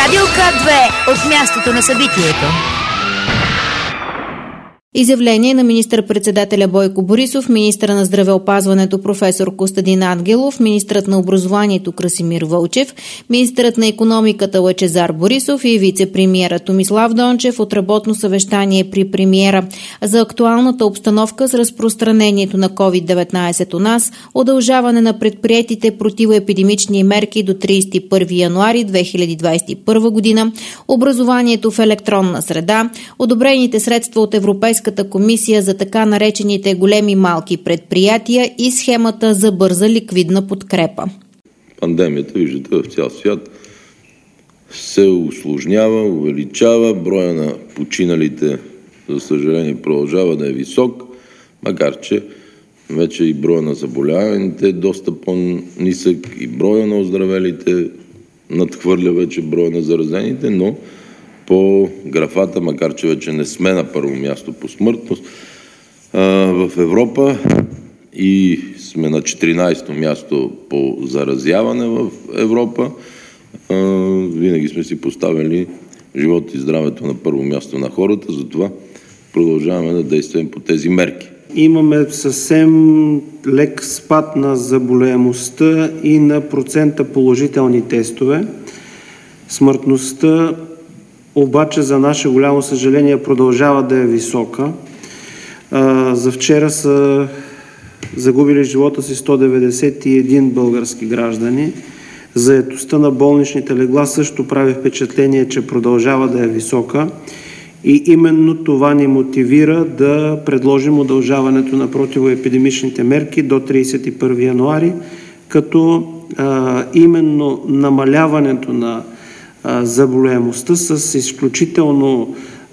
Радио К2 от мястото на събитието. Изявление на министър-председателя Бойко Борисов, министъра на здравеопазването професор Костадин Ангелов, министърът на образованието Красимир Вълчев, министърът на икономиката Лъчезар Борисов и вице-премиера Томислав Дончев от работно съвещание при премиера за актуалната обстановка с разпространението на COVID-19 у нас, удължаване на предприетите противоепидемични мерки до 31 януари 2021 година, образованието в електронна среда, одобрените средства от Европейската комисия за така наречените големи малки предприятия и схемата за бърза ликвидна подкрепа. Пандемията, виждате, в цял свят се усложнява, увеличава, броя на починалите, за съжаление, продължава да е висок, макар че вече и броя на заболяваните е доста по-нисък и броя на оздравелите надхвърля вече броя на заразените, но по графата, макар че вече не сме на първо място по смъртност в Европа и сме на 14-то място по заразяване в Европа, винаги сме си поставили живота и здравето на първо място на хората, затова продължаваме да действаме по тези мерки. Имаме съвсем лек спад на заболеемостта и на процента положителни тестове. Смъртността обаче за наше голямо съжаление продължава да е висока. За вчера са загубили живота си 191 български граждани. Заетостта на болничните легла също прави впечатление, че продължава да е висока. И именно това ни мотивира да предложим удължаването на противоепидемичните мерки до 31 януари, като именно намаляването на заболеемостта с изключително,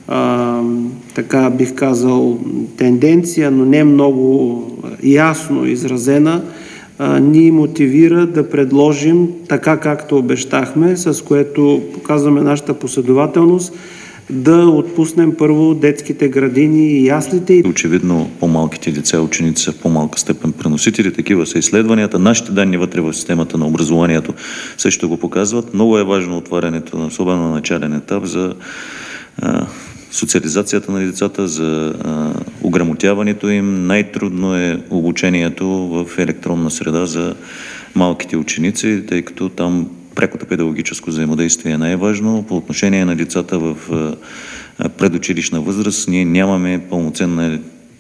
така бих казал, тенденция, но не много ясно изразена, ни мотивира да предложим така както обещахме, с което показваме нашата последователност, да отпуснем първо детските градини и яслите. Очевидно по-малките деца и ученици са в по-малка степен преносители. Такива са изследванията. Нашите данни вътре в системата на образованието също го показват. Много е важно отварянето, особено на начален етап, за социализацията на децата, за ограмотяването им. Най-трудно е обучението в електронна среда за малките ученици, тъй като там прякото педагогическо взаимодействие е най-важно. По отношение на децата в предучилищна възраст, ние нямаме пълноценна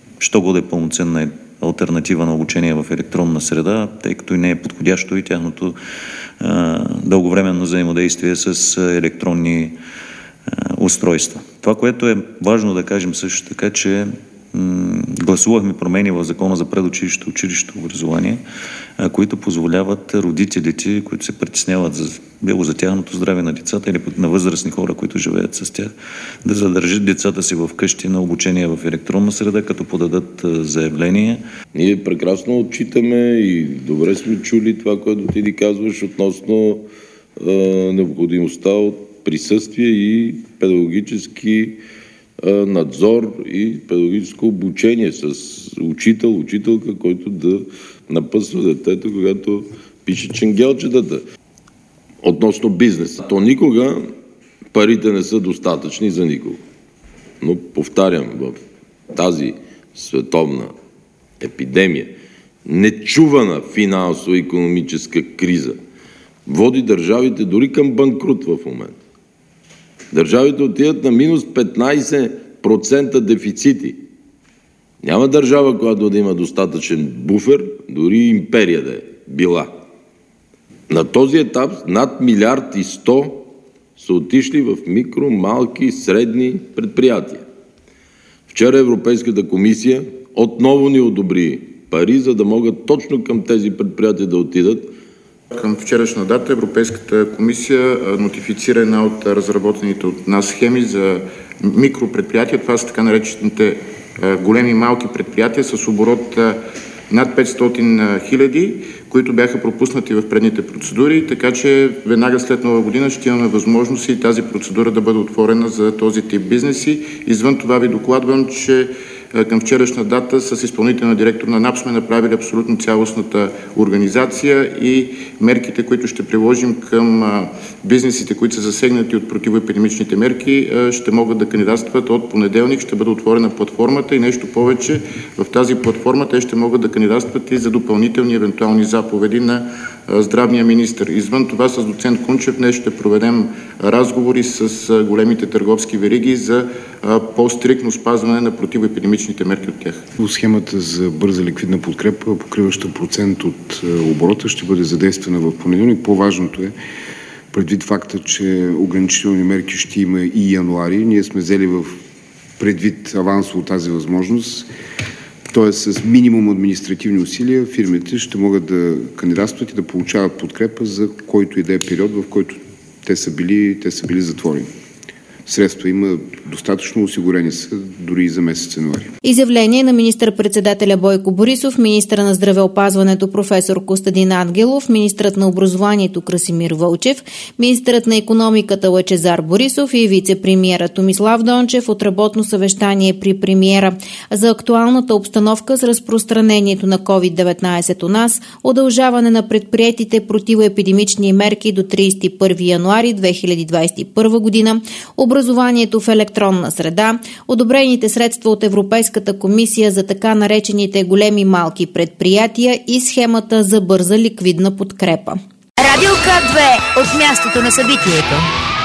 алтернатива на обучение в електронна среда, тъй като и не е подходящо и тяхното дълговременно взаимодействие с електронни устройства. Това, което е важно да кажем също така, че гласувахме промени в Закона за предучилището и училището образование, които позволяват родителите, които се притесняват било за тяхното здраве на децата или на възрастни хора, които живеят с тях, да задържат децата си в къщи на обучение в електронна среда, като подадат заявление. Ние прекрасно отчитаме и добре сме чули това, което ти ни казваш относно необходимостта от присъствие и педагогически надзор и педагогическо обучение с учител, учителка, който да напъсва детето, когато пише ченгелчетата. Относно бизнеса. То никога парите не са достатъчни за никого. Но повтарям, в тази световна епидемия, нечувана финансово-икономическа криза води държавите дори към банкрут в момента. Държавите отиват на минус 15% дефицити. Няма държава, която да има достатъчен буфер, дори империя да е била. На този етап над 1,1 милиард са отишли в микро, малки, средни предприятия. Вчера Европейската комисия отново ни одобри пари, за да могат точно към тези предприятия да отидат. Към вчерашна дата Европейската комисия нотифицира една от разработените от нас схеми за микропредприятия. Това са така наречените големи малки предприятия с оборот над 500 хиляди, които бяха пропуснати в предните процедури, така че веднага след Нова година ще имаме възможност и тази процедура да бъде отворена за този тип бизнеси. Извън това ви докладвам, че към вчерашна дата с изпълнителния директор на НАП сме направили абсолютно цялостната организация и мерките, които ще приложим към бизнесите, които са засегнати от противоепидемичните мерки, ще могат да кандидатстват от понеделник. Ще бъде отворена платформата и нещо повече. В тази платформа те ще могат да кандидатстват и за допълнителни евентуални заповеди на здравния министър. Извън това с доцент Кунчев днес ще проведем разговори с големите търговски вериги за по-стриктно спазване на противоепидемичните мерки от тях. Схемата за бърза ликвидна подкрепа, покриваща процент от оборота, ще бъде задействана в понеделник. По-важното е, предвид факта, че ограничителни мерки ще има и януари, ние сме взели в предвид авансово тази възможност, т.е. с минимум административни усилия фирмите ще могат да кандидатстват и да получават подкрепа за който и да е период, в който те са били затворени. Средства има достатъчно, осигурени са дори и за месец януари. Изявление на министър-председателя Бойко Борисов, министъра на здравеопазването професор Костадин Ангелов, министърът на образованието Красимир Вълчев, министърът на икономиката Лъчезар Борисов и вице-премиера Томислав Дончев от работно съвещание при премиера за актуалната обстановка с разпространението на COVID-19 у нас, удължаване на предприетите противоепидемични мерки до 31 януари 2021 година, образованието в електронна среда, одобрените средства от Европейската комисия за така наречените големи малки предприятия и схемата за бърза ликвидна подкрепа. Радио К2 от мястото на събитието.